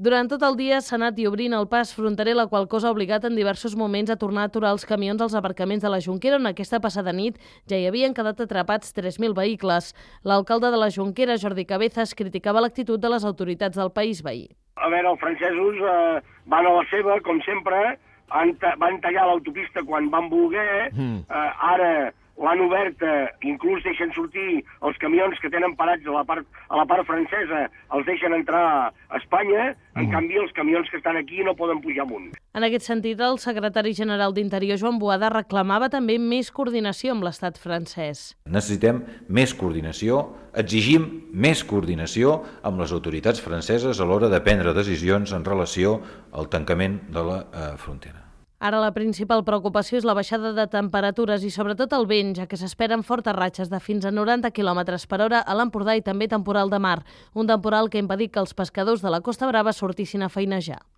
Durant tot el dia s'ha anat i obrint el pas fronterer, la qual cosa ha obligat en diversos moments a tornar a aturar els camions als aparcaments de la Jonquera, on aquesta passada nit ja hi havien quedat atrapats 3.000 vehicles. L'alcalde de la Jonquera, Jordi Cabezas, criticava l'actitud de les autoritats del país veí. A veure, els francesos van a la seva, com sempre, van tallar l'autopista quan van voler, ara l'han oberta, inclús deixen sortir els camions que tenen parats a la part francesa, els deixen entrar a Espanya, en canvi els camions que estan aquí no poden pujar amunt. En aquest sentit, el secretari general d'Interior, Joan Boada, reclamava també més coordinació amb l'estat francès. Necessitem més coordinació, exigim més coordinació amb les autoritats franceses a l'hora de prendre decisions en relació al tancament de la frontera. Ara la principal preocupació és la baixada de temperatures i sobretot el vent, ja que s'esperen fortes ratxes de fins a 90 km per hora a l'Empordà i també temporal de mar. Un temporal que ha impedit que els pescadors de la Costa Brava sortissin a feinejar.